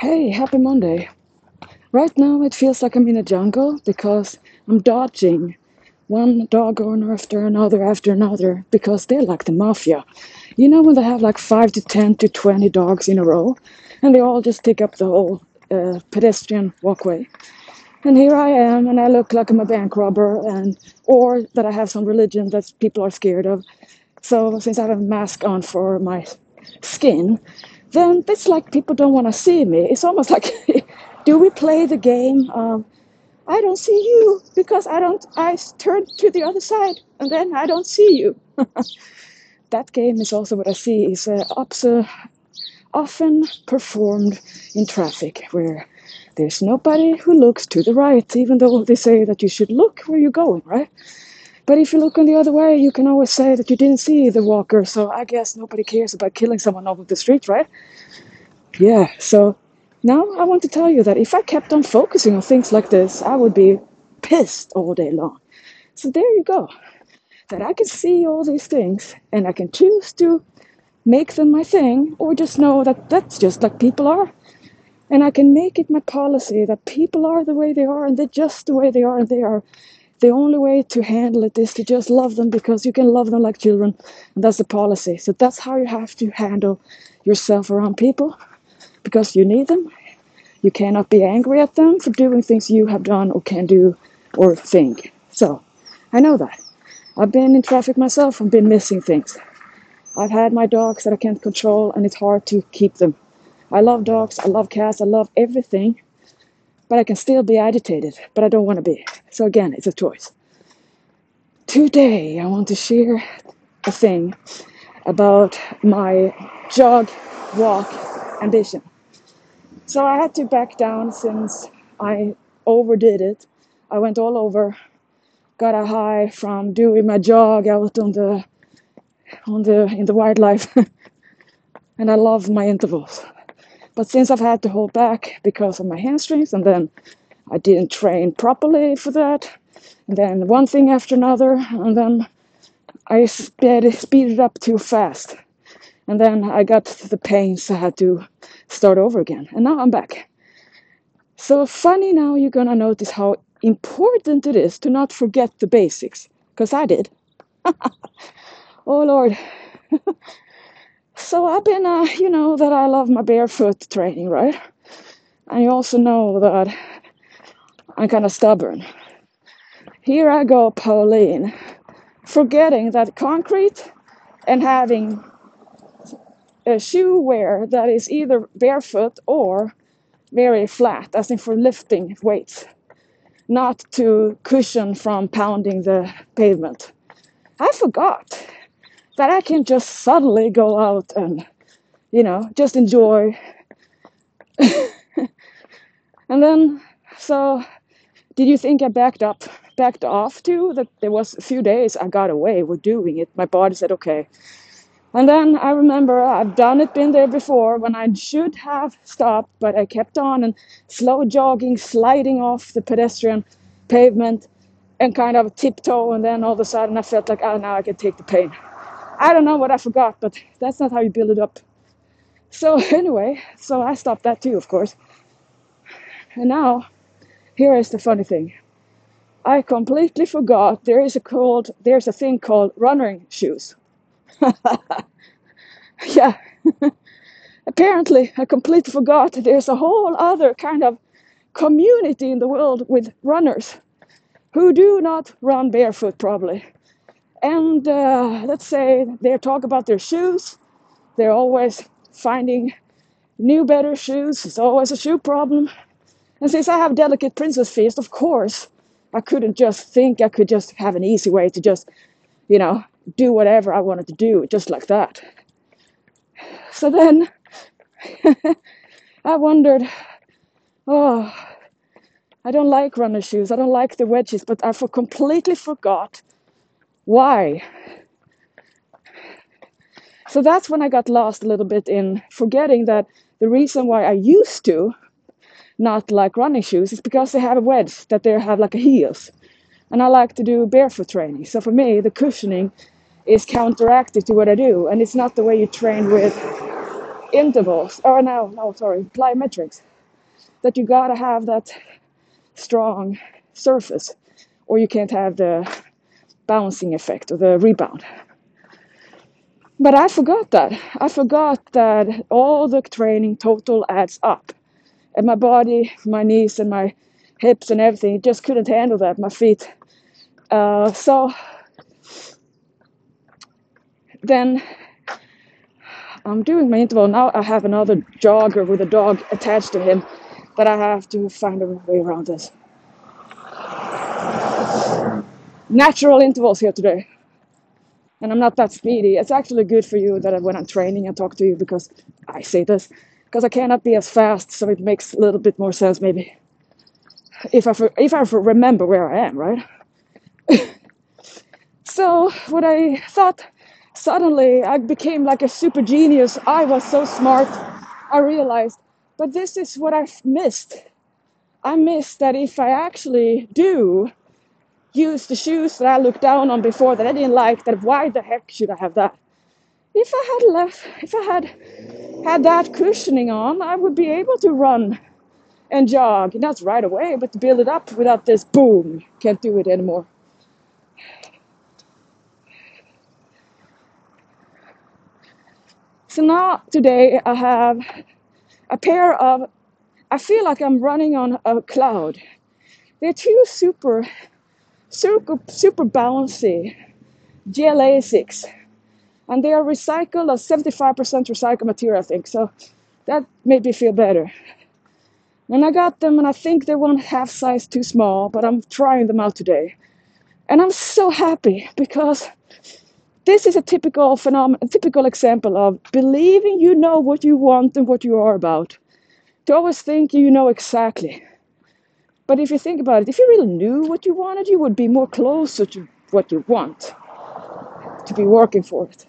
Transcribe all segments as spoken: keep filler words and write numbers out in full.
Hey, happy Monday. Right now it feels like I'm in a jungle because I'm dodging one dog owner after another after another because they're like the mafia. You know when they have like five to ten to twenty dogs in a row and they all just take up the whole uh, pedestrian walkway. And here I am and I look like I'm a bank robber and or that I have some religion that people are scared of. So since I have a mask on for my skin, then it's like people don't want to see me. It's almost like, do we play the game of I don't see you because I don't I turn to the other side and then I don't see you. That game is also what I see is uh, obs- often performed in traffic where there's nobody who looks to the right, even though they say that you should look where you're going, right? But if you look on the other way, you can always say that you didn't see the walker, so I guess nobody cares about killing someone off of the street, right? Yeah, so now I want to tell you that if I kept on focusing on things like this, I would be pissed all day long. So there you go. That I can see all these things and I can choose to make them my thing or just know that that's just like people are. And I can make it my policy that people are the way they are and they're just the way they are and they are the only way to handle it is to just love them because you can love them like children. And that's the policy. So that's how you have to handle yourself around people because you need them. You cannot be angry at them for doing things you have done or can do or think. So I know that. I've been in traffic myself and been missing things. I've had my dogs that I can't control and it's hard to keep them. I love dogs, I love cats, I love everything, but I can still be agitated, but I don't want to be. So again, it's a choice. Today I want to share a thing about my jog walk ambition. So I had to back down since I overdid it. I went all over, got a high from doing my jog out on the on the in the wildlife, and I love my intervals. But since I've had to hold back because of my hamstrings, and then I didn't train properly for that, and then one thing after another, and then I sped, speeded up too fast. And then I got the pain, so I had to start over again. And now I'm back. So funny now you're gonna notice how important it is to not forget the basics. Because I did. Oh Lord. So I've been, uh, you know, that I love my barefoot training, right? And you also know that I'm kind of stubborn. Here I go, Pauline, forgetting that concrete and having a shoe wear that is either barefoot or very flat, as in for lifting weights, not to cushion from pounding the pavement. I forgot that I can just suddenly go out and, you know, just enjoy. And then, so, did you think I backed up, backed off too? That there was a few days I got away with doing it. My body said, okay. And then I remember I've done it, been there before when I should have stopped, but I kept on and slow jogging, sliding off the pedestrian pavement and kind of tiptoe. And then all of a sudden I felt like, oh, now I can take the pain. I don't know what I forgot, but that's not how you build it up. So anyway, so I stopped that too, of course. And now, here is the funny thing. I completely forgot there is a called, there's a thing called running shoes. Yeah. Apparently, I completely forgot there's a whole other kind of community in the world with runners who do not run barefoot, probably. And uh, let's say they talk about their shoes. They're always finding new, better shoes. It's always a shoe problem. And since I have delicate princess feet, of course, I couldn't just think I could just have an easy way to just, you know, do whatever I wanted to do, just like that. So then I wondered, oh, I don't like runner shoes. I don't like the wedges, but I for completely forgot why. So that's when I got lost a little bit in forgetting that the reason why I used to not like running shoes is because they have a wedge, that they have like a heels. And I like to do barefoot training. So for me, the cushioning is counteracted to what I do. And it's not the way you train with intervals. Or no, no, sorry, plyometrics. that you gotta have that strong surface, or you can't have the bouncing effect or the rebound. But I forgot that. I forgot that all the training total adds up. And my body, my knees and my hips and everything just couldn't handle that, my feet. Uh, so then I'm doing my interval. Now I have another jogger with a dog attached to him that I have to find a way around this. Natural intervals here today. And I'm not that speedy. It's actually good for you that when I'm training and talk to you, because I say this, because I cannot be as fast, so it makes a little bit more sense maybe. If I, if I remember where I am, right? So what I thought, suddenly I became like a super genius. I was so smart. I realized, but this is what I missed. I missed that if I actually do use the shoes that I looked down on before that I didn't like, that why the heck should I have that? If I had left, if I had had that cushioning on, I would be able to run and jog, not right away, but to build it up without this boom, can't do it anymore. So now today I have a pair of, I feel like I'm running on a cloud. They're two super, super, super bouncy G L A six. And they are recycled, a seventy-five percent recycled material, I think. So that made me feel better. And I got them, and I think they're one half size too small, but I'm trying them out today. And I'm so happy because this is a typical phenomenon, a typical example of believing you know what you want and what you are about. To always think you know exactly. But if you think about it, if you really knew what you wanted, you would be more closer to what you want, to be working for it.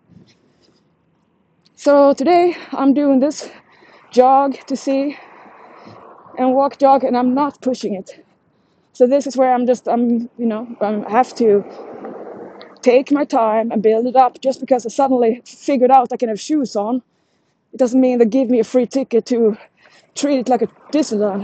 So today I'm doing this jog to see and walk jog, and I'm not pushing it. So this is where I'm just, I'm, you know, I have to take my time and build it up. Just because I suddenly figured out I can have shoes on, it doesn't mean they give me a free ticket to treat it like a Disneyland.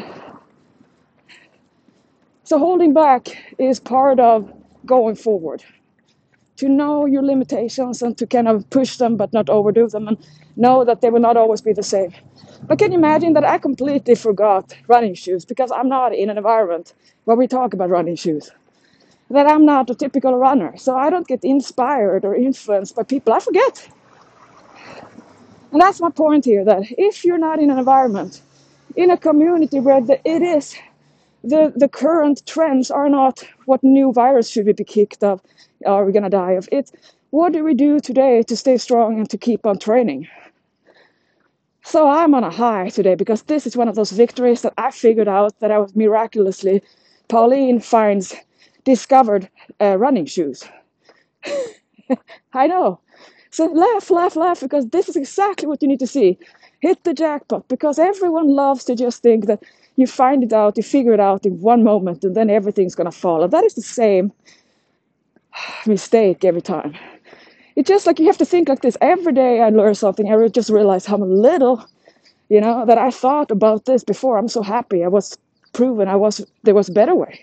So holding back is part of going forward. To know your limitations and to kind of push them but not overdo them, and know that they will not always be the same. But can you imagine that I completely forgot running shoes because I'm not in an environment where we talk about running shoes? That I'm not a typical runner, so I don't get inspired or influenced by people. I forget. And that's my point here, that if you're not in an environment, in a community where the, it is, the, the current trends are not what new virus should we be kicked of, are we going to die of? It's what do we do today to stay strong and to keep on training? So I'm on a high today because this is one of those victories that I figured out that I was miraculously, Pauline finds, discovered uh, running shoes. I know. So laugh, laugh, laugh, because this is exactly what you need to see. Hit the jackpot, because everyone loves to just think that you find it out, you figure it out in one moment, and then everything's going to fall. And that is the same mistake every time. It's just like you have to think like this. Every day I learn something, I just realize how little, you know, that I thought about this before. I'm so happy I was proven I was there was a better way.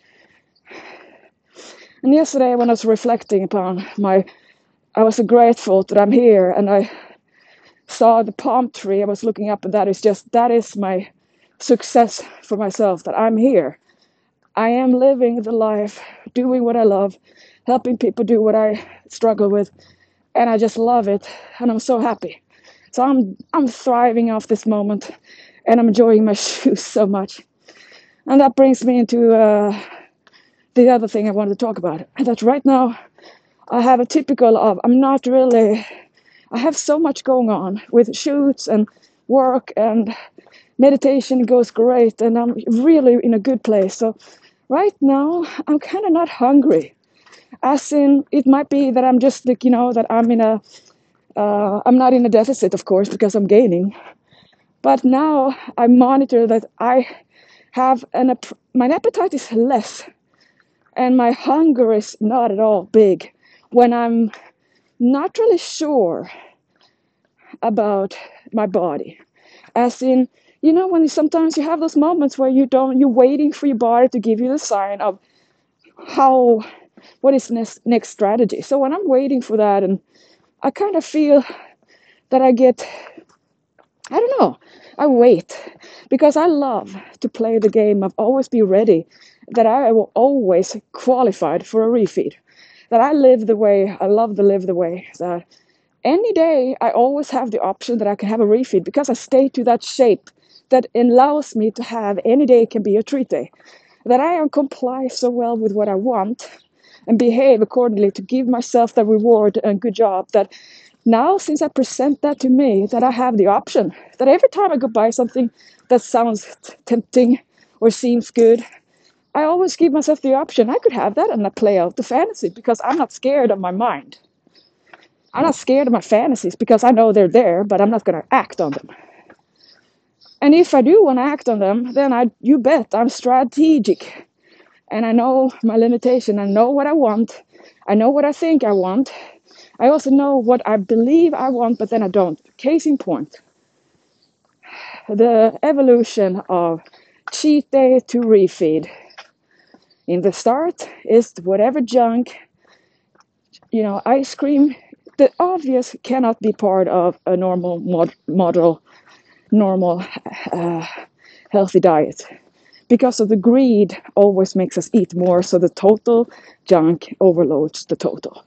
And yesterday when I was reflecting upon my, I was so grateful that I'm here, and I saw the palm tree. I was looking up, and that is just, that is my success for myself, that I'm here. I am living the life, doing what I love, helping people do what I struggle with, and I just love it, and I'm so happy. So I'm I'm thriving off this moment, and I'm enjoying my shoes so much. And that brings me into uh, the other thing I wanted to talk about. And that right now I have a typical of, I'm not really, I have so much going on with shoots and work, and meditation goes great, and I'm really in a good place. So right now I'm kind of not hungry. As in, it might be that I'm just like, you know, that I'm in a, uh, I'm not in a deficit, of course, because I'm gaining. But now I monitor that I have an, my appetite is less, and my hunger is not at all big when I'm not really sure about my body. As in, You know, when you, sometimes you have those moments where you don't, you're waiting for your body to give you the sign of how, what is next, next strategy. So when I'm waiting for that, and I kind of feel that I get, I don't know, I wait because I love to play the game of always be ready, that I will always qualified for a refeed, that I live the way, I love to live the way that any day I always have the option that I can have a refeed because I stay to that shape that allows me to have any day can be a treat day. That I comply so well with what I want and behave accordingly to give myself the reward and good job that now since I present that to me, that I have the option, that every time I go buy something that sounds tempting or seems good, I always give myself the option. I could have that and I play out the fantasy because I'm not scared of my mind. I'm not scared of my fantasies because I know they're there, but I'm not going to act on them. And if I do want to act on them, then I, you bet I'm strategic. And I know my limitation. I know what I want. I know what I think I want. I also know what I believe I want, but then I don't. Case in point, the evolution of cheat day to refeed. In the start is whatever junk, you know, ice cream. The obvious cannot be part of a normal mod- model, normal, uh, healthy diet. Because of the greed always makes us eat more, so the total junk overloads the total.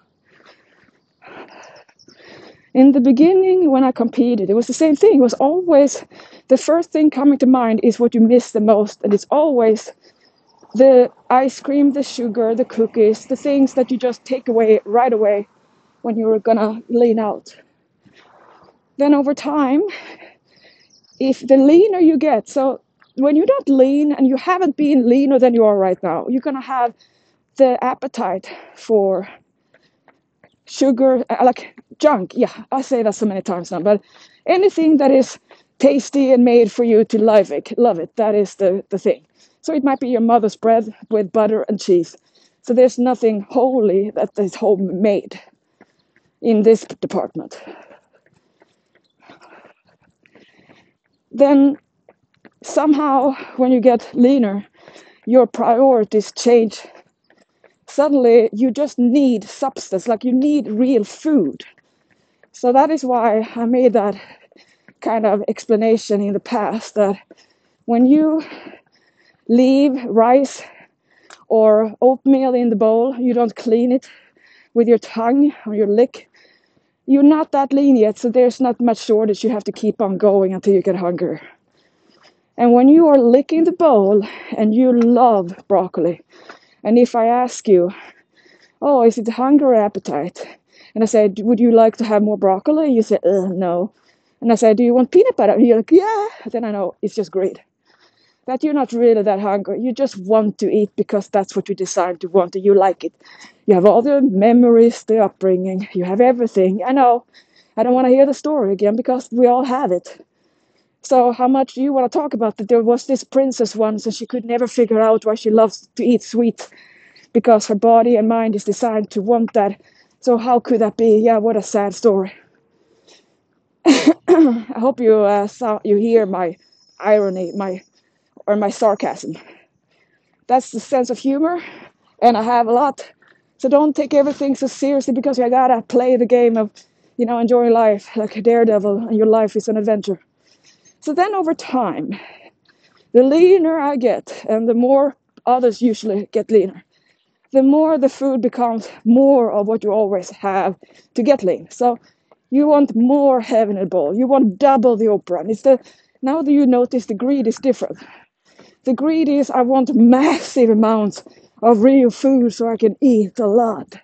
In the beginning, when I competed, it was the same thing. It was always the first thing coming to mind is what you miss the most, and it's always the ice cream, the sugar, the cookies, the things that you just take away right away when you're gonna lean out. Then over time, if the leaner you get, so when you're not lean and you haven't been leaner than you are right now, you're gonna have the appetite for sugar, uh, like junk. Yeah, I say that so many times now, but anything that is tasty and made for you to love it, love it. That is the, the thing. So it might be your mother's bread with butter and cheese. So there's nothing holy that is homemade in this department. Then somehow, when you get leaner, your priorities change. Suddenly, you just need substance, like you need real food. So that is why I made that kind of explanation in the past that when you leave rice or oatmeal in the bowl, you don't clean it with your tongue or your lick, you're not that lean yet, so there's not much shortage. You have to keep on going until you get hungry. And when you are licking the bowl and you love broccoli, and if I ask you, oh, is it hunger or appetite? And I say, would you like to have more broccoli? You say, uh, no. And I say, do you want peanut butter? And you're like, yeah. Then I know it's just greed. That you're not really that hungry. You just want to eat because that's what you decide to want and you like it. You have all the memories, the upbringing, you have everything. I know. I don't want to hear the story again because we all have it. So how much do you want to talk about that? There was this princess once and she could never figure out why she loves to eat sweet because her body and mind is designed to want that. So how could that be? Yeah, what a sad story. I hope you uh, saw, you hear my irony, my or my sarcasm. That's the sense of humor, and I have a lot. So don't take everything so seriously because you gotta play the game of, you know, enjoying life like a daredevil, and your life is an adventure. So then over time, the leaner I get, and the more others usually get leaner, the more the food becomes more of what you always have to get lean. So you want more heaven in a bowl. You want double the Oprah. And it's the now that you notice the greed is different. The greed is I want massive amounts of real food so I can eat a lot.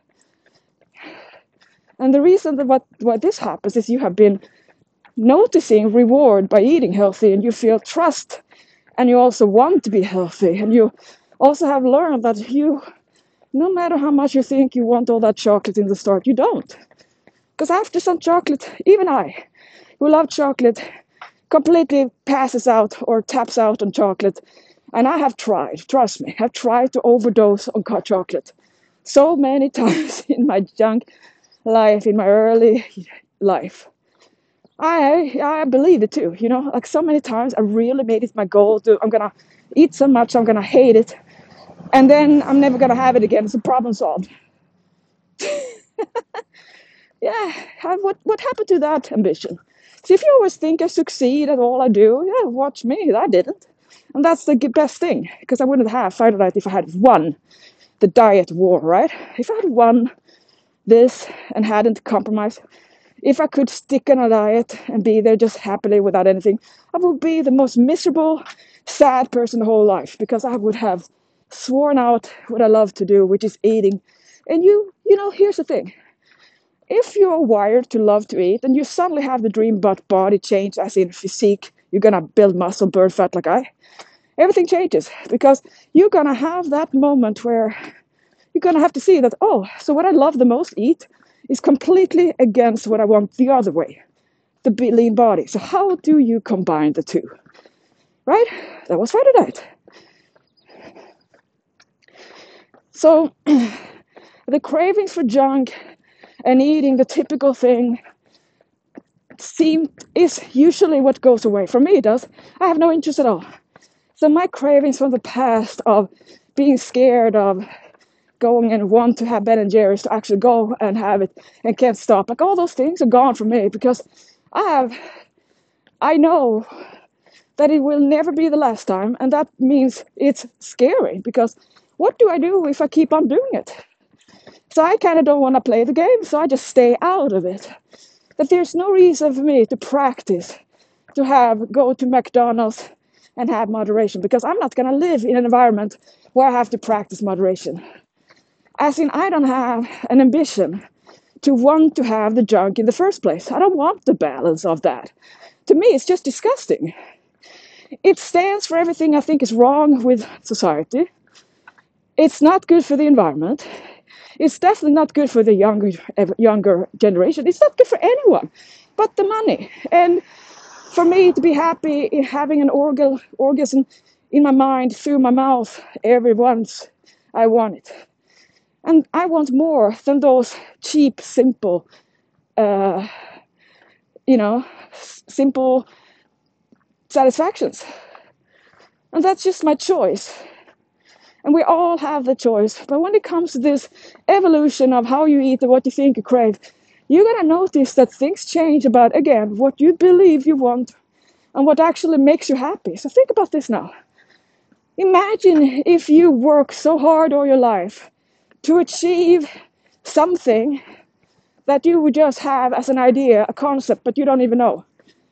And the reason that what, why this happens is you have been noticing reward by eating healthy and you feel trust and you also want to be healthy and you also have learned that you, no matter how much you think you want all that chocolate in the start, you don't. Because after some chocolate, even I, who love chocolate, completely passes out or taps out on chocolate. And I have tried, trust me, I've tried to overdose on chocolate so many times in my young life, in my early life. I I believe it too. You know, like so many times I really made it my goal to I'm gonna eat so much I'm gonna hate it, and then I'm never gonna have it again. It's a problem solved. Yeah, what what happened to that ambition? See, if you always think I succeed at all I do, yeah, watch me. I didn't, and that's the best thing because I wouldn't have Fighter Diet if I had won the diet war, right? If I had won this and hadn't compromised, if I could stick on a diet and be there just happily without anything, I would be the most miserable, sad person the whole life because I would have sworn out what I love to do, which is eating. And you, you know, here's the thing. If you're wired to love to eat and you suddenly have the dream about body change, as in physique, you're gonna build muscle, burn fat like I, everything changes because you're gonna have that moment where you're gonna have to see that, oh, so what I love the most eat is completely against what I want the other way, the lean body. So how do you combine the two? Right? That was Fighter Diet. So the cravings for junk and eating the typical thing seem is usually what goes away. For me, it does. I have no interest at all. So my cravings from the past of being scared of going and want to have Ben and Jerry's to actually go and have it and can't stop, like all those things are gone from me because I have, I know that it will never be the last time, and that means it's scary because what do I do if I keep on doing it? So I kind of don't want to play the game, so I just stay out of it. That there's no reason for me to practice to have go to McDonald's and have moderation because I'm not going to live in an environment where I have to practice moderation. As in, I don't have an ambition to want to have the junk in the first place. I don't want the balance of that. To me, it's just disgusting. It stands for everything I think is wrong with society. It's not good for the environment. It's definitely not good for the younger younger generation. It's not good for anyone but the money. And for me to be happy in having an organ, orgasm in my mind through my mouth every once I want it. And I want more than those cheap, simple, uh, you know, simple satisfactions. And that's just my choice. And we all have the choice. But when it comes to this evolution of how you eat and what you think you crave, you're going to notice that things change about, again, what you believe you want and what actually makes you happy. So think about this now. Imagine if you work so hard all your life to achieve something that you would just have as an idea, a concept, but you don't even know.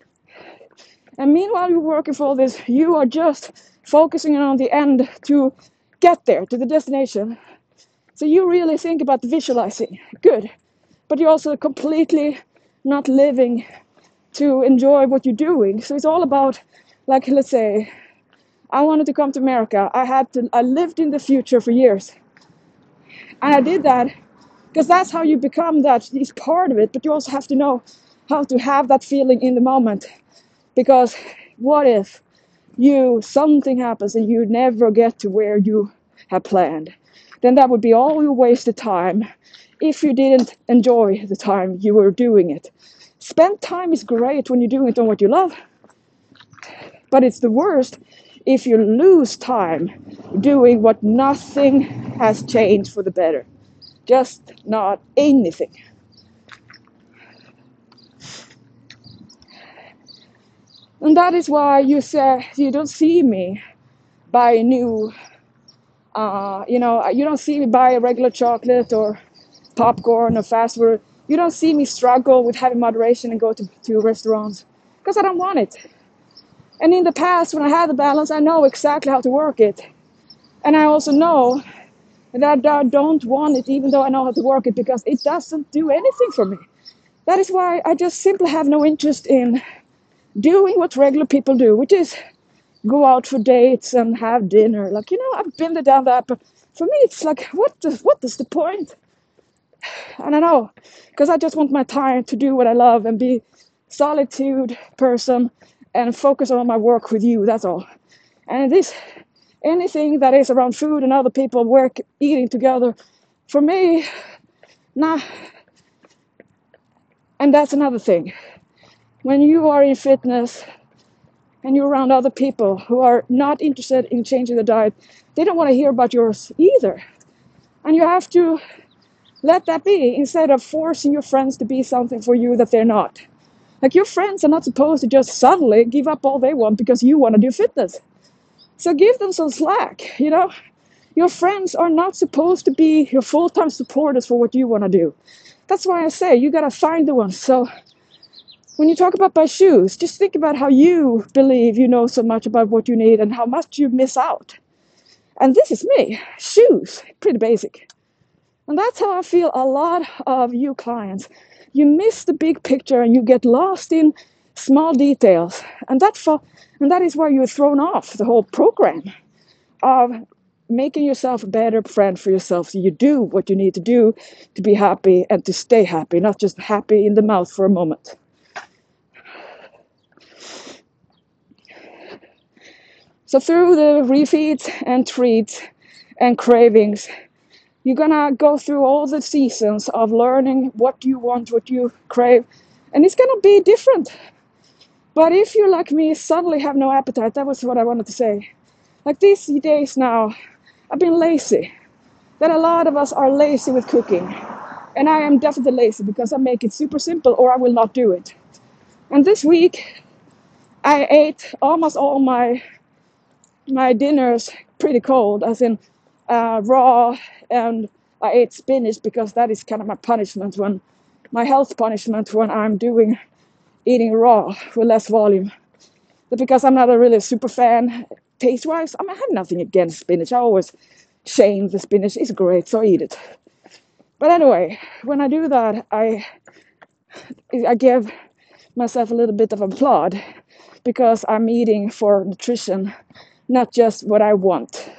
And meanwhile you're working for all this, you are just focusing on the end to get there, to the destination. So you really think about visualizing. Good. But you're also completely not living to enjoy what you're doing. So it's all about, like, let's say, I wanted to come to America. I had to, I lived in the future for years. And I did that because that's how you become that. It's part of it, but you also have to know how to have that feeling in the moment. Because what if you, something happens and you never get to where you have planned? Then that would be all your wasted time if you didn't enjoy the time you were doing it. Spend time is great when you're doing it on what you love, but it's the worst if you lose time doing what nothing has changed for the better. Just not anything. And that is why you say you don't see me buy new, uh, you know, you don't see me buy a regular chocolate or popcorn or fast food. You don't see me struggle with having moderation and go to, to restaurants because I don't want it. And in the past, when I had the balance, I know exactly how to work it. And I also know that I don't want it, even though I know how to work it, because it doesn't do anything for me. That is why I just simply have no interest in doing what regular people do, which is go out for dates and have dinner. Like, you know, I've been there, done that, but for me, it's like, what, the, what is the point? I don't know, because I just want my time to do what I love and be solitude person and focus on my work with you, that's all. And this, anything that is around food and other people work, eating together, for me, nah. And that's another thing. when you are in fitness and you're around other people who are not interested in changing the diet, they don't want to hear about yours either. And you have to let that be instead of forcing your friends to be something for you that they're not. Like, your friends are not supposed to just suddenly give up all they want because you want to do fitness. So give them some slack, you know? Your friends are not supposed to be your full-time supporters for what you want to do. That's why I say you got to find the ones. So when you talk about buy shoes, just think about how you believe you know so much about what you need and how much you miss out. And this is me. Shoes, pretty basic. And that's how I feel a lot of you clients. You miss the big picture and you get lost in small details. And that, fo- and that is why you're thrown off the whole program of making yourself a better friend for yourself. So you do what you need to do to be happy and to stay happy, not just happy in the mouth for a moment. So through the refeeds and treats and cravings, you're gonna go through all the seasons of learning what you want, what you crave, and it's gonna be different. But if you're like me, suddenly have no appetite, that was what I wanted to say. Like these days now, I've been lazy. That a lot of us are lazy with cooking. And I am definitely lazy because I make it super simple or I will not do it. And this week, I ate almost all my my dinners pretty cold, as in uh, raw, and I ate spinach because that is kind of my punishment when, my health punishment when I'm doing, eating raw with less volume. But because I'm not a really super fan taste-wise, I, mean, I have nothing against spinach. I always shame the spinach. It's great, so I eat it. But anyway, when I do that, I I give myself a little bit of applaud because I'm eating for nutrition, not just what I want.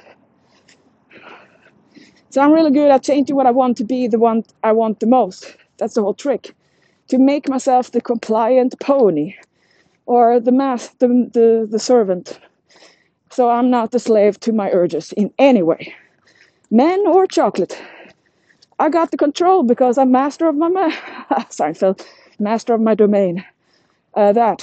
So I'm really good at changing what I want to be the one I want the most. That's the whole trick. To make myself the compliant pony or the mass, the, the, the servant. So I'm not the slave to my urges in any way. Men or chocolate. I got the control because I'm master of my, ma- Seinfeld, master of my domain. Uh, that.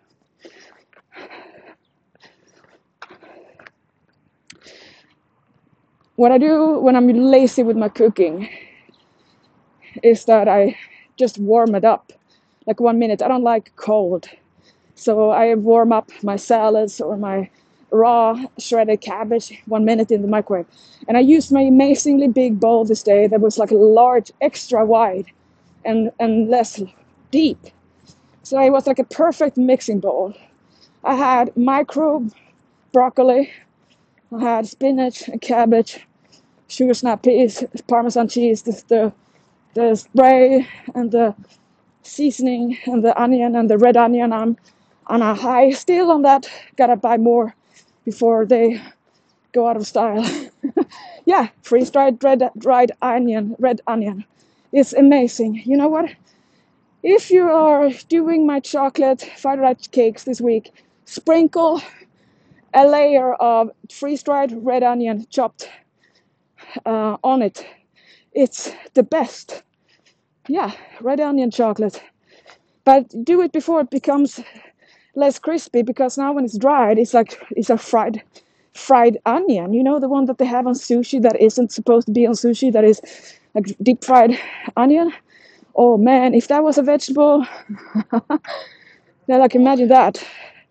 What I do when I'm lazy with my cooking is that I just warm it up. Like one minute. I don't like cold. So I warm up my salads or my raw shredded cabbage one minute in the microwave. And I used my amazingly big bowl this day that was like a large, extra wide and, and less deep. So it was like a perfect mixing bowl. I had micro broccoli, I had spinach and cabbage, sugar snap peas, Parmesan cheese, the, the, the spray and the seasoning and the onion and the red onion. I'm on a high still on that. Gotta buy more before they go out of style. Yeah, freeze-dried red dried onion, red onion. It's amazing. You know what? If you are doing my chocolate fried rice cakes this week, sprinkle a layer of freeze-dried red onion chopped uh, on it. It's the best. Yeah, red onion chocolate. But do it before it becomes less crispy, because now when it's dried, it's like it's a fried fried onion. You know, the one that they have on sushi that isn't supposed to be on sushi, that is like deep fried onion. Oh man, if that was a vegetable, then like imagine that.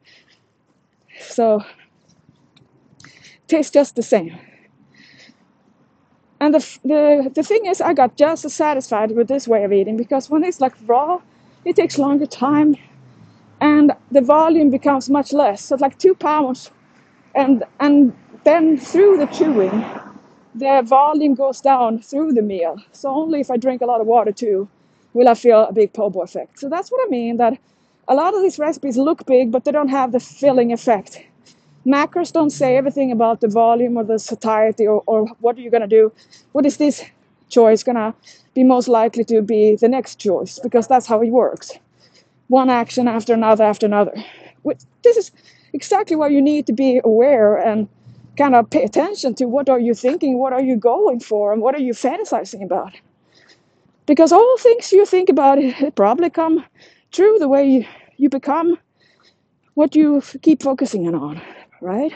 So tastes just the same. And the, the the thing is, I got just as satisfied with this way of eating, because when it's like raw, it takes longer time and the volume becomes much less. So it's like two pounds, and and then through the chewing, the volume goes down through the meal. So only if I drink a lot of water too will I feel a big po' boy effect. So that's what I mean, that a lot of these recipes look big, but they don't have the filling effect. Macros don't say everything about the volume or the satiety, or, or what are you going to do? What is this choice going to be most likely to be the next choice? Because that's how it works. One action after another after another. This is exactly why you need to be aware and kind of pay attention to what are you thinking, what are you going for, and what are you fantasizing about. Because all things you think about, it, it probably come true the way you, You become what you f- keep focusing on, right?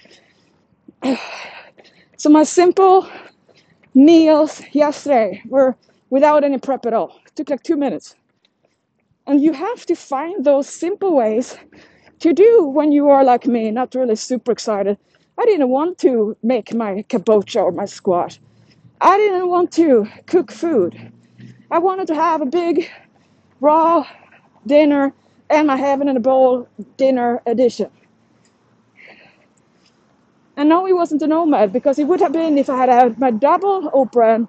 So my simple meals yesterday were without any prep at all. It took like two minutes. And you have to find those simple ways to do when you are like me, not really super excited. I didn't want to make my kabocha or my squash. I didn't want to cook food. I wanted to have a big raw dinner and my heaven in a bowl dinner edition. And no, he wasn't a nomad because it would have been if I had had my double Oprah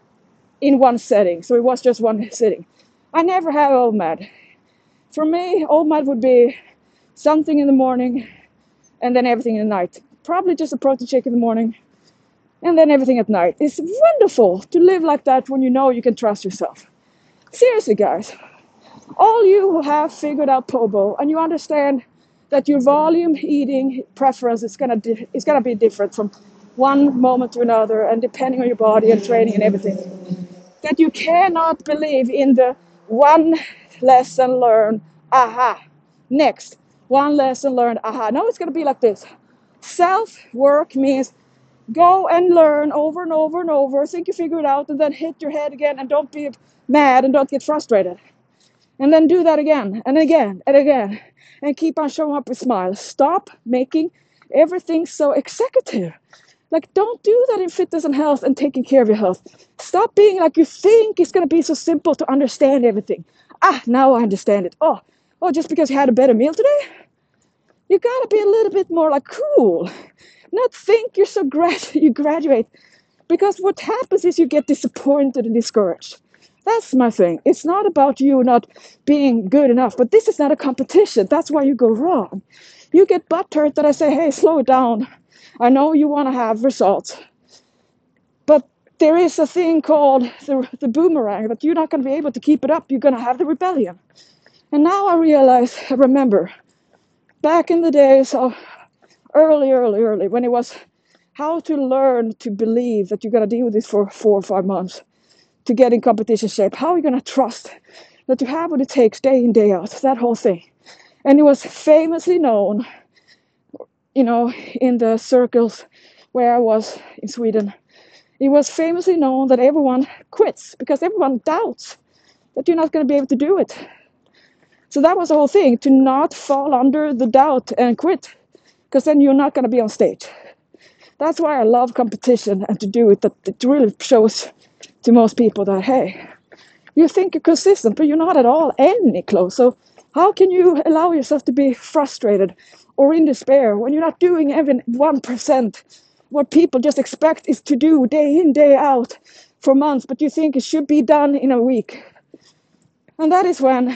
in one setting. So it was just one sitting. I never have OMAD. For me, OMAD would be something in the morning and then everything in the night. Probably just a protein shake in the morning and then everything at night. It's wonderful to live like that when you know you can trust yourself. Seriously, guys, all you who have figured out Pobo and you understand that your volume eating preference is gonna di- is gonna be different from one moment to another and depending on your body and training and everything. That you cannot believe in the one lesson learned, aha. Next, one lesson learned, aha. No, it's gonna be like this. Self-work means go and learn over and over and over, think you figure it out, and then hit your head again and don't be mad and don't get frustrated. And then do that again and again and again and keep on showing up with smiles. Stop making everything so executive. Like, don't do that in fitness and health and taking care of your health. Stop being like you think it's going to be so simple to understand everything. Ah, now I understand it. Oh, oh, just because you had a better meal today? You got to be a little bit more like cool. Not think you're so grad you graduate. Because what happens is you get disappointed and discouraged. That's my thing. It's not about you not being good enough, but this is not a competition. That's why you go wrong. You get butthurt that I say, hey, slow it down. I know you want to have results, but there is a thing called the, the boomerang that you're not going to be able to keep it up. You're going to have the rebellion. And now I realize, I remember, back in the days of early, early, early, when it was how to learn to believe that you're going to deal with this for four or five months to get in competition shape. How are you going to trust that you have what it takes day in, day out? That whole thing. And it was famously known, you know, in the circles where I was in Sweden, it was famously known that everyone quits because everyone doubts that you're not going to be able to do it. So that was the whole thing, to not fall under the doubt and quit, because then you're not going to be on stage. That's why I love competition and to do it, that it really shows to most people that, hey, you think you're consistent, but you're not at all any close. So how can you allow yourself to be frustrated or in despair when you're not doing even one percent what people just expect is to do day in, day out for months, but you think it should be done in a week? And that is when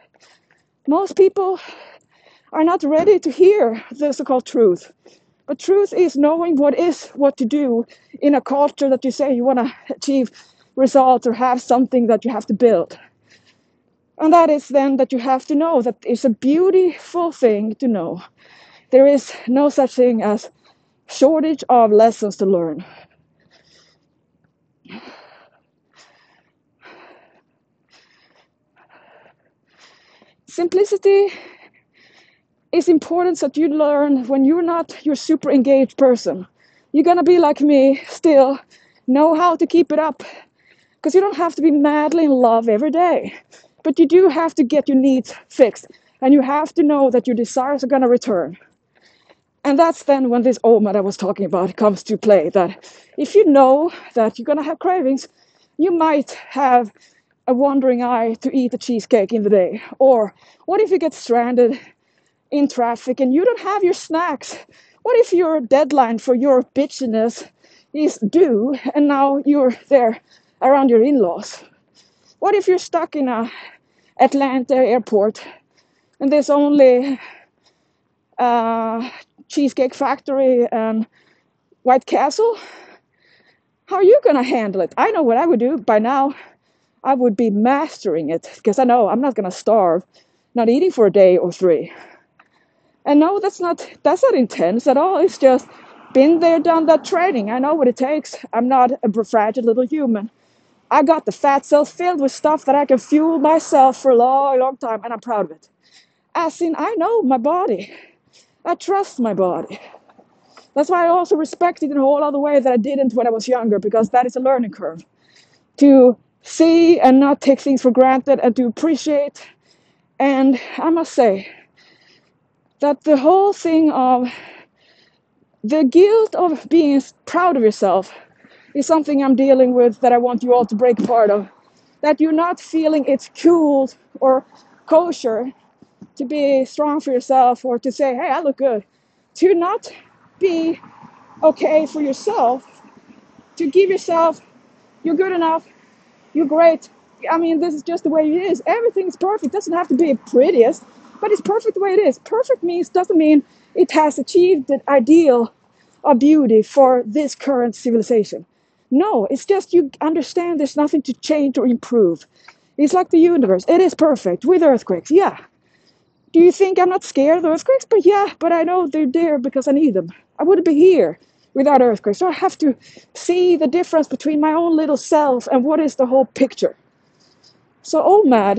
most people are not ready to hear the so-called truth. But truth is knowing what is what to do in a culture that you say you want to achieve results or have something that you have to build. And that is then that you have to know that it's a beautiful thing to know. There is no such thing as shortage of lessons to learn. Simplicity is important that you learn when you're not your super engaged person. You're going to be like me, still know how to keep it up. Because you don't have to be madly in love every day. But you do have to get your needs fixed. And you have to know that your desires are going to return. And that's then when this OMAD I was talking about comes to play. That if you know that you're going to have cravings, you might have a wandering eye to eat a cheesecake in the day. Or what if you get stranded in traffic and you don't have your snacks? What if your deadline for your bitchiness is due and now you're there around your in-laws? What if you're stuck in a Atlanta airport and there's only a Cheesecake Factory and White Castle? How are you gonna handle it? I know what I would do by now. I would be mastering it because I know I'm not gonna starve, not eating for a day or three. And no, that's not that's not intense at all. It's just been there, done that training. I know what it takes. I'm not a fragile little human. I got the fat cells filled with stuff that I can fuel myself for a long, long time, and I'm proud of it. As in, I know my body. I trust my body. That's why I also respect it in a whole other way that I didn't when I was younger, because that is a learning curve. To see and not take things for granted and to appreciate. And I must say that the whole thing of the guilt of being proud of yourself is something I'm dealing with that I want you all to break apart of. That you're not feeling it's cool or kosher to be strong for yourself or to say, hey, I look good. To not be okay for yourself, to give yourself, you're good enough, you're great. I mean, this is just the way it is. Everything's perfect. It doesn't have to be prettiest, but it's perfect the way it is. Perfect means doesn't mean it has achieved the ideal of beauty for this current civilization. No, it's just you understand there's nothing to change or improve. It's like the universe. It is perfect with earthquakes. Yeah. Do you think I'm not scared of earthquakes? But yeah, but I know they're there because I need them. I wouldn't be here without earthquakes. So I have to see the difference between my own little self and what is the whole picture. So O M A D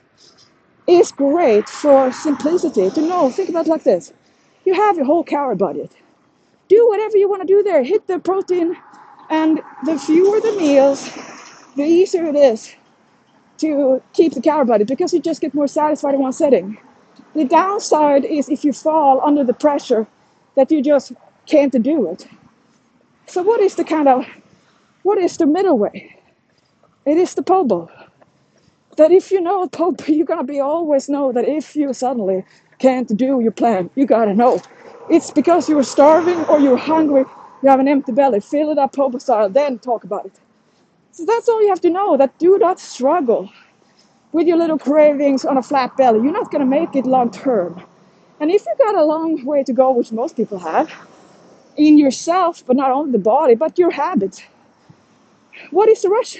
is great for simplicity. To know, think about it like this. You have your whole calorie budget. Do whatever you want to do there. Hit the protein, and the fewer the meals, the easier it is to keep the calorie budget because you just get more satisfied in one setting. The downside is if you fall under the pressure that you just can't do it. So what is the kind of, what is the middle way? It is the P O B O. That if you know P O B O, you're going to be always know that if you suddenly can't do your plan, you got to know. It's because you were starving or you're hungry, you have an empty belly, fill it up P O B O style, then talk about it. So that's all you have to know, that do not struggle with your little cravings on a flat belly. You're not going to make it long term. And if you've got a long way to go, which most people have, in yourself, but not only the body, but your habits, what is the rush?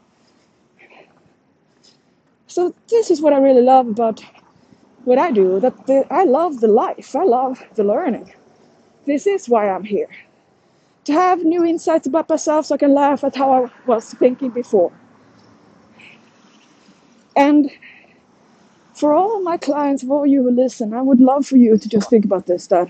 So this is what I really love about what I do, that the, I love the life, I love the learning. This is why I'm here. To have new insights about myself so I can laugh at how I was thinking before. And for all my clients, for all you who listen, I would love for you to just think about this, that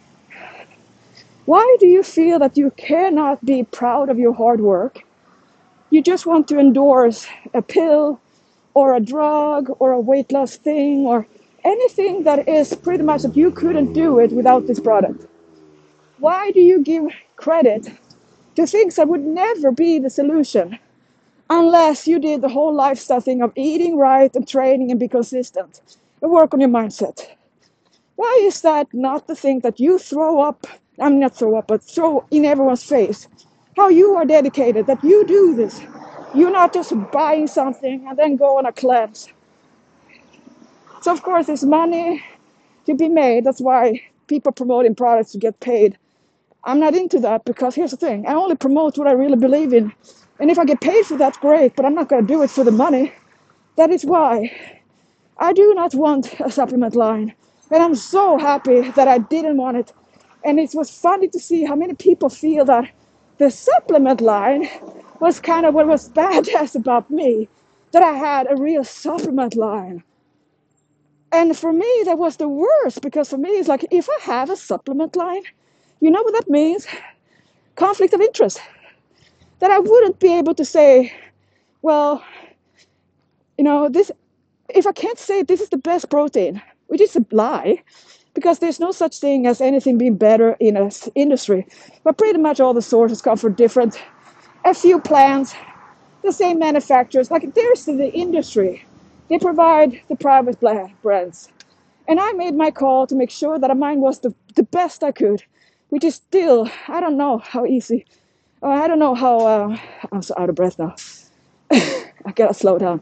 why do you feel that you cannot be proud of your hard work? You just want to endorse a pill or a drug or a weight loss thing or anything that is pretty much that you couldn't do it without this product. Why do you give credit to things that would never be the solution unless you did the whole lifestyle thing of eating right and training and be consistent and work on your mindset? Why is that not the thing that you throw up, I mean not throw up, but throw in everyone's face? How you are dedicated, that you do this. You're not just buying something and then go on a cleanse. So of course there's money to be made. That's why people promoting products to get paid. I'm not into that because here's the thing. I only promote what I really believe in. And if I get paid for that, great, but I'm not going to do it for the money. That is why I do not want a supplement line. And I'm so happy that I didn't want it. And it was funny to see how many people feel that the supplement line was kind of what was badass about me, that I had a real supplement line. And for me, that was the worst, because for me, it's like, if I have a supplement line, you know what that means? Conflict of interest. That I wouldn't be able to say, well, you know, this, if I can't say this is the best protein, which is a lie, because there's no such thing as anything being better in an industry, but pretty much all the sources come from different, a few plants, the same manufacturers. Like there's the industry, they provide the private brands, and I made my call to make sure that mine was the, the best I could, which is still, I don't know how easy, uh, I don't know how, uh, I'm so out of breath now. I gotta slow down.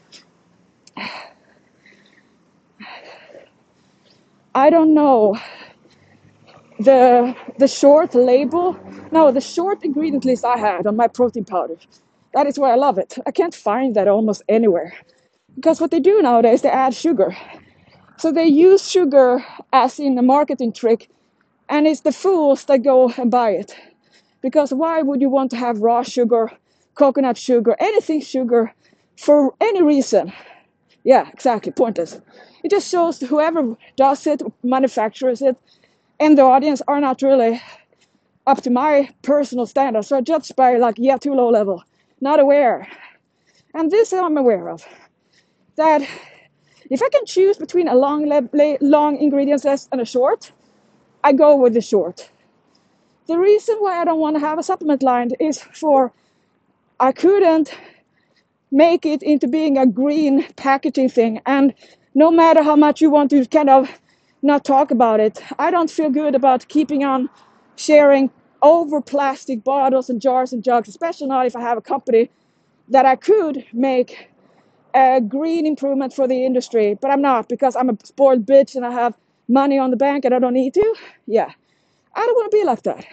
I don't know the the short label, no, the short ingredient list I had on my protein powder. That is why I love it. I can't find that almost anywhere. Because what they do nowadays, they add sugar. So they use sugar as in a marketing trick, and it's the fools that go and buy it. Because why would you want to have raw sugar, coconut sugar, anything sugar, for any reason? Yeah, exactly, pointless. It just shows whoever does it, manufactures it, and the audience are not really up to my personal standards. So judged by like, yeah, too low level, not aware. And this I'm aware of, that if I can choose between a long, long ingredients list and a short, I go with the short. The reason why I don't want to have a supplement line is for I couldn't make it into being a green packaging thing. And no matter how much you want to kind of not talk about it, I don't feel good about keeping on sharing over plastic bottles and jars and jugs, especially not if I have a company that I could make a green improvement for the industry, but I'm not, because I'm a spoiled bitch and I have money on the bank and I don't need to. Yeah, I don't want to be like that.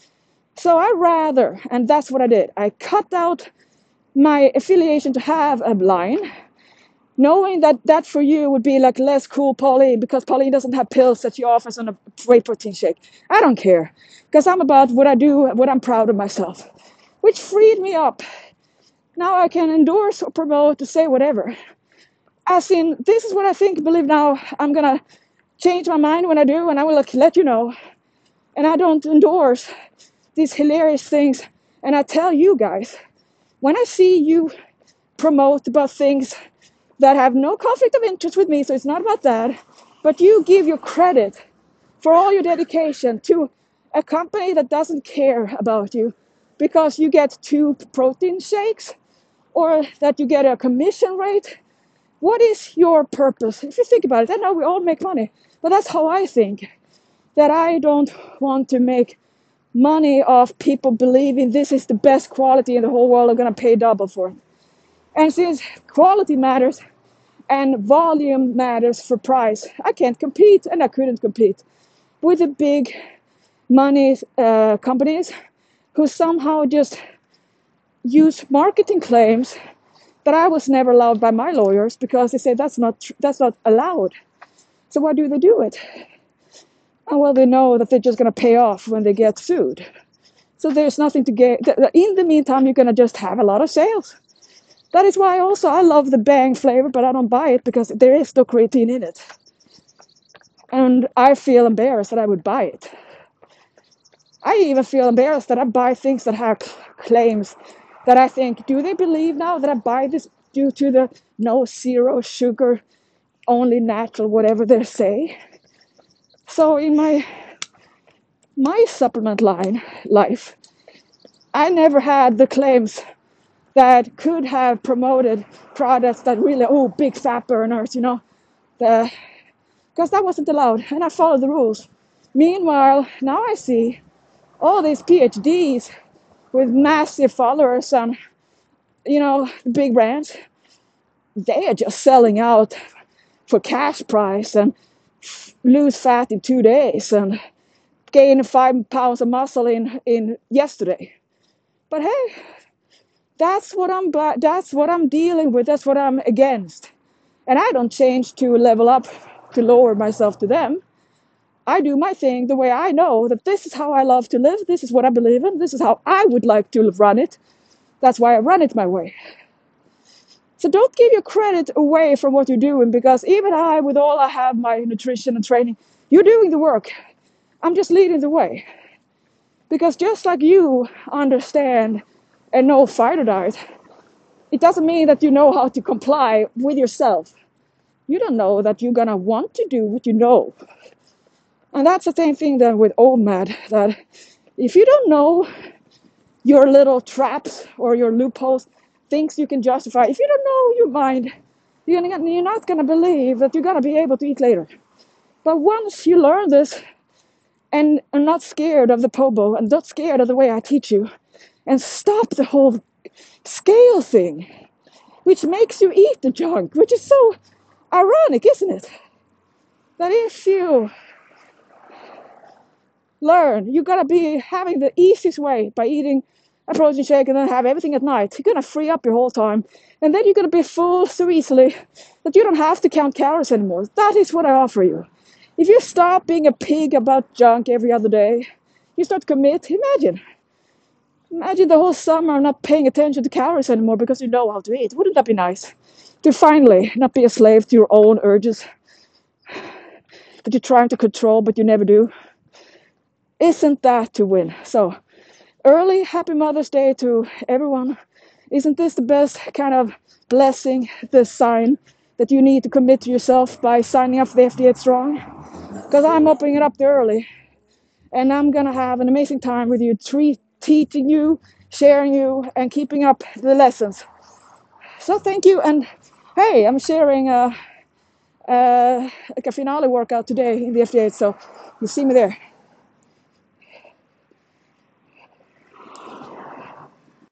So I rather, and that's what I did, I cut out my affiliation to have a line, knowing that that for you would be like less cool Pauline, because Pauline doesn't have pills that she offers on a whey protein shake. I don't care, because I'm about what I do, what I'm proud of myself, which freed me up. Now I can endorse or promote to say whatever. As in, this is what I think, believe now. I'm going to change my mind when I do, and I will like, let you know. And I don't endorse these hilarious things. And I tell you guys, when I see you promote about things that have no conflict of interest with me, so it's not about that, but you give your credit for all your dedication to a company that doesn't care about you because you get two protein shakes or that you get a commission rate. What is your purpose? If you think about it, I know we all make money, but that's how I think. That I don't want to make money off people believing this is the best quality in the whole world, are going to pay double for it. And since quality matters and volume matters for price, I can't compete, and I couldn't compete with the big money uh, companies who somehow just use marketing claims that I was never allowed by my lawyers, because they say that's not tr- that's not allowed. So why do they do it? And well, they know that they're just going to pay off when they get sued. So there's nothing to get. In the meantime, you're going to just have a lot of sales. That is why also I love the Bang flavor, but I don't buy it because there is no creatine in it. And I feel embarrassed that I would buy it. I even feel embarrassed that I buy things that have claims that I think, do they believe now that I buy this due to the no zero sugar, only natural, whatever they say? So in my my supplement line life, I never had the claims that could have promoted products that really, oh, big fat burners, you know, the because that wasn't allowed, and I followed the rules. Meanwhile, now I see all these PhDs with massive followers on, you know, big brands. They are just selling out for cash price and lose fat in two days and gain five pounds of muscle in, in yesterday. But hey, that's what I'm that's what I'm dealing with. That's what I'm against. And I don't change to level up to lower myself to them. I do my thing the way I know that this is how I love to live. This is what I believe in. This is how I would like to run it. That's why I run it my way. So don't give your credit away from what you're doing, because even I, with all I have, my nutrition and training, you're doing the work. I'm just leading the way. Because just like you understand and know fighter diet, it doesn't mean that you know how to comply with yourself. You don't know that you're going to want to do what you know. And that's the same thing then with O M A D, that if you don't know your little traps or your loopholes, things you can justify, if you don't know your mind, you're not going to believe that you're going to be able to eat later. But once you learn this and are not scared of the P O B O and not scared of the way I teach you, and stop the whole scale thing, which makes you eat the junk, which is so ironic, isn't it? That if you learn, you're going to be having the easiest way by eating a protein shake and then have everything at night. You're going to free up your whole time. And then you're going to be full so easily that you don't have to count calories anymore. That is what I offer you. If you stop being a pig about junk every other day, you start to commit. Imagine. Imagine the whole summer not paying attention to calories anymore because you know how to eat. Wouldn't that be nice? To finally not be a slave to your own urges that you're trying to control, but you never do. Isn't that to win? So, early happy Mother's Day to everyone. Isn't this the best kind of blessing, the sign that you need to commit to yourself by signing up for the F D eight Strong? Because I'm opening it up there early, and I'm gonna have an amazing time with you, tre- teaching you, sharing you, and keeping up the lessons. So thank you, and hey, I'm sharing a, a, like a finale workout today in the F D eight, so you'll see me there.